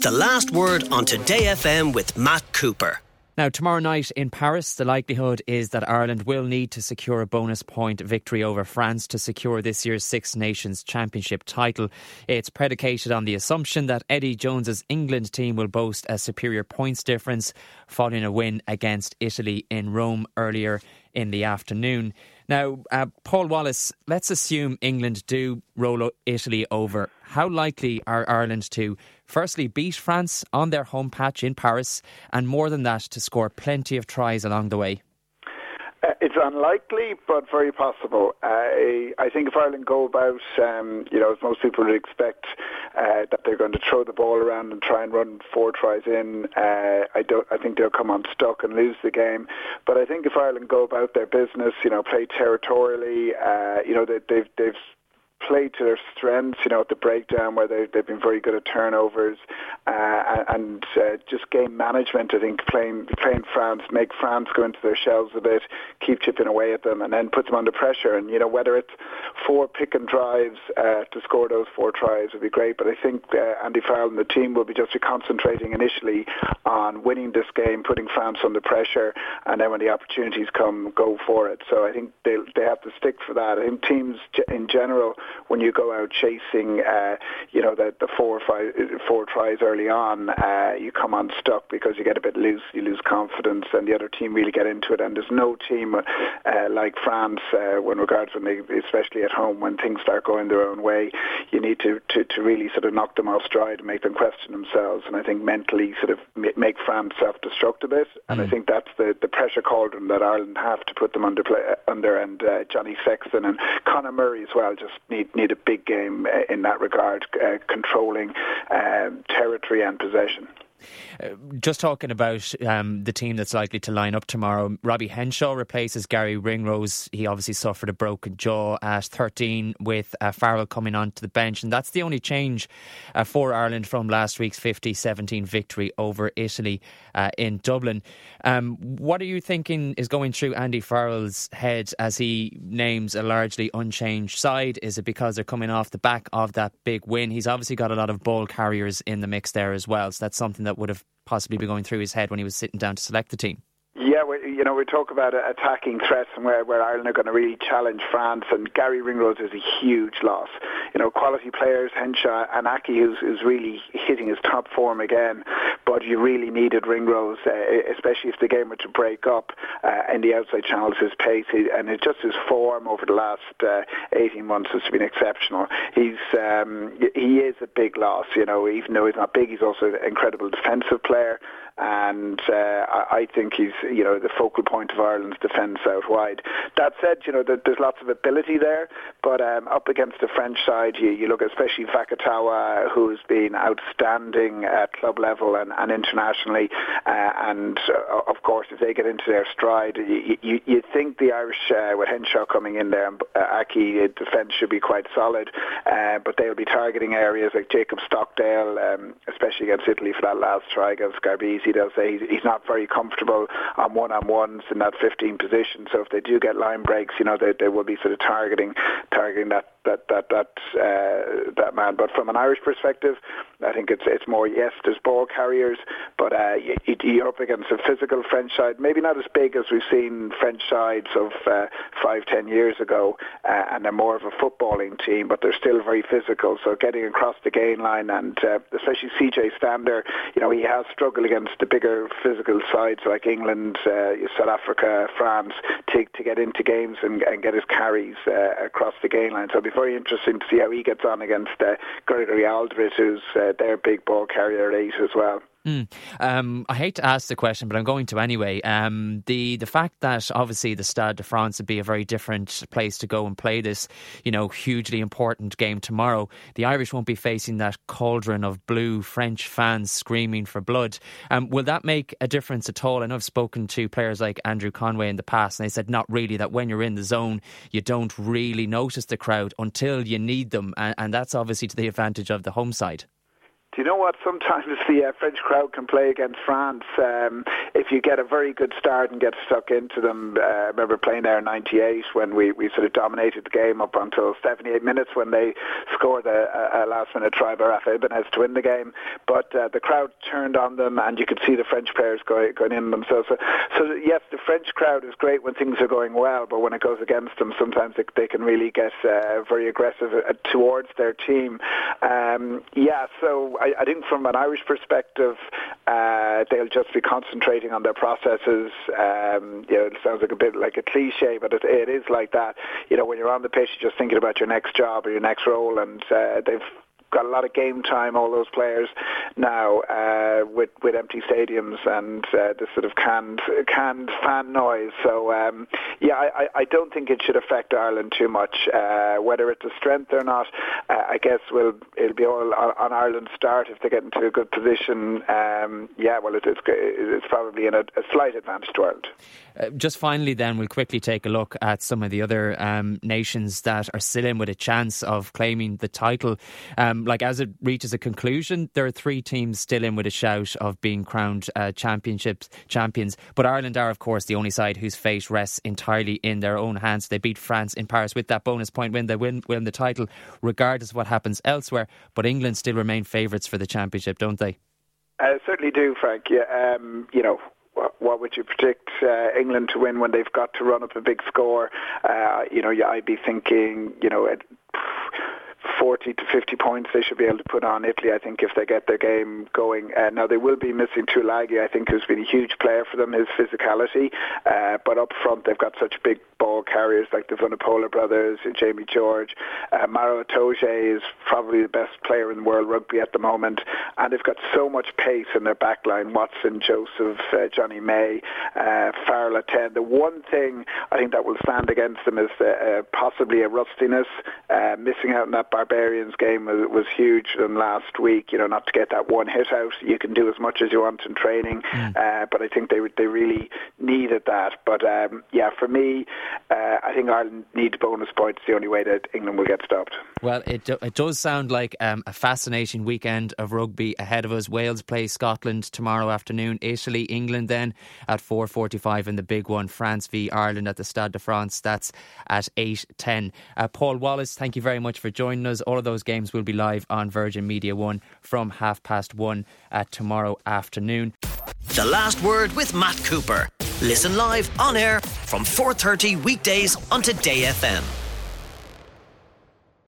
The Last Word on Today FM with Matt Cooper. Now, tomorrow night in Paris, the likelihood is that Ireland will need to secure a bonus point victory over France to secure this year's Six Nations Championship title. It's predicated on the assumption that Eddie Jones's England team will boast a superior points difference following a win against Italy in Rome earlier in the afternoon. Now, Paul Wallace, let's assume England do roll Italy over. How likely are Ireland to, firstly, beat France on their home patch in Paris, and more than that, to score plenty of tries along the way? It's unlikely, but very possible. I think if Ireland go about, as most people would expect, that they're going to throw the ball around and try and run 4 tries in, I think they'll come unstuck and lose the game. But I think if Ireland go about their business, play territorially, they've played to their strengths, at the breakdown where they've been very good at turnovers and just game management. I think playing France, make France go into their shells a bit, keep chipping away at them, and then put them under pressure. And whether it's 4 pick and drives to score those 4 tries would be great. But I think Andy Farrell and the team will be just concentrating initially on winning this game, putting France under pressure, and then when the opportunities come, go for it. So I think they have to stick for that. I think teams in general, when you go out chasing, the 4 or 4 tries early on, you come unstuck because you get a bit loose, you lose confidence, and the other team really get into it. And there's no team like France, especially at home, when things start going their own way, you need to really sort of knock them off stride and make them question themselves. And I think mentally sort of make France self-destruct a bit. And I think that's the pressure cauldron that Ireland have to put them under. And Johnny Sexton and Conor Murray as well just need a big game in that regard, controlling territory and possession. Just talking about the team that's likely to line up tomorrow, Robbie Henshaw replaces Gary Ringrose. He obviously suffered a broken jaw at 13 with Farrell coming onto the bench, and that's the only change for Ireland from last week's 50-17 victory over Italy in Dublin. What are you thinking is going through Andy Farrell's head as he names a largely unchanged side? Is it because they're coming off the back of that big win? He's obviously got a lot of ball carriers in the mix there as well, so that's something that would have possibly been going through his head when he was sitting down to select the team. Yeah, we talk about attacking threats and where Ireland are going to really challenge France, and Gary Ringrose is a huge loss. Quality players, Henshaw and Aki, who's really hitting his top form again, but you really needed Ringrose, especially if the game were to break up in the outside channels. His pace and his form over the last 18 months has been exceptional. He is a big loss, even though he's not big, he's also an incredible defensive player. And I think he's, the focal point of Ireland's defence out wide. That said, there's lots of ability there, but up against the French side, you look especially Vakatawa, who's been outstanding at club level and internationally, and of course, if they get into their stride, you think the Irish, with Henshaw coming in there, and Aki, defence should be quite solid, but they'll be targeting areas like Jacob Stockdale, especially against Italy for that last try against Garbisi. They'll say he's not very comfortable on one-on-ones in that 15 position. So if they do get line breaks, they will be sort of targeting that man. But from an Irish perspective, I think it's more, yes, there's ball carriers, but you're up against a physical French side, maybe not as big as we've seen French sides of 5-10 years ago, and they're more of a footballing team, but they're still very physical. So getting across the gain line, and especially CJ Stander, he has struggled against the bigger physical sides like England, South Africa, France, to get into games and get his carries across the gain line. So it'll be very interesting to see how he gets on against Gregory Aldrit, who's their big ball carrier at 8 as well. I hate to ask the question, but I'm going to anyway. The fact that obviously the Stade de France would be a very different place to go and play this, hugely important game tomorrow. The Irish won't be facing that cauldron of blue French fans screaming for blood. Will that make a difference at all? I know I've spoken to players like Andrew Conway in the past, and they said not really, that when you're in the zone, you don't really notice the crowd until you need them. And that's obviously to the advantage of the home side. Do you know what? Sometimes the French crowd can play against France. If you get a very good start and get stuck into them. I remember playing there in '98 when we sort of dominated the game up until 78 minutes when they scored a last-minute try by Rafa Ibanez to win the game. But the crowd turned on them, and you could see the French players going in themselves. So yes, the French crowd is great when things are going well, but when it goes against them, sometimes they can really get very aggressive towards their team. So I think from an Irish perspective, they'll just be concentrating on their processes. It sounds like a bit like a cliche, but it is like that. When you're on the pitch, you're just thinking about your next job or your next role, and they've got a lot of game time, all those players now, with empty stadiums and this sort of canned fan noise. So I don't think it should affect Ireland too much. Whether it's a strength or not, I guess it'll be all on Ireland's start if they get into a good position. It's probably in a slight advantage to Ireland. Just finally then, we'll quickly take a look at some of the other nations that are still in with a chance of claiming the title. As it reaches a conclusion, there are 3 teams still in with a shout of being crowned champions. But Ireland are, of course, the only side whose fate rests entirely in their own hands. They beat France in Paris with that bonus point win. They win the title regardless of what happens elsewhere. But England still remain favourites for the championship, don't they? Certainly do, Frank. Yeah, what would you predict England to win when they've got to run up a big score? I'd be thinking, at 40 to 50 points they should be able to put on Italy, I think, if they get their game going. Now, they will be missing Tulagi, I think, who's been a huge player for them, his physicality. But up front, they've got such big ball carriers like the Vunipola brothers, Jamie George. Maro Itoje is probably the best player in world rugby at the moment. And they've got so much pace in their backline. Watson, Joseph, Johnny May, Farrell at 10. The one thing I think that will stand against them is possibly a rustiness. Missing out in that Barbarians game was huge than last week. Not to get that one hit out. You can do as much as you want in training, but I think they really needed that. But for me, I think Ireland needs bonus points. The only way that England will get stopped. Well, it does sound like a fascinating weekend of rugby ahead of us. Wales play Scotland tomorrow afternoon. Italy, England then at 4:45 in the big one. France v Ireland at the Stade de France. That's at 8:10. Paul Wallace, thank you very much for joining us. All of those games will be live on Virgin Media 1 from 1:30 tomorrow afternoon. The Last Word with Matt Cooper. Listen live on air from 4:30 weekdays on Today FM.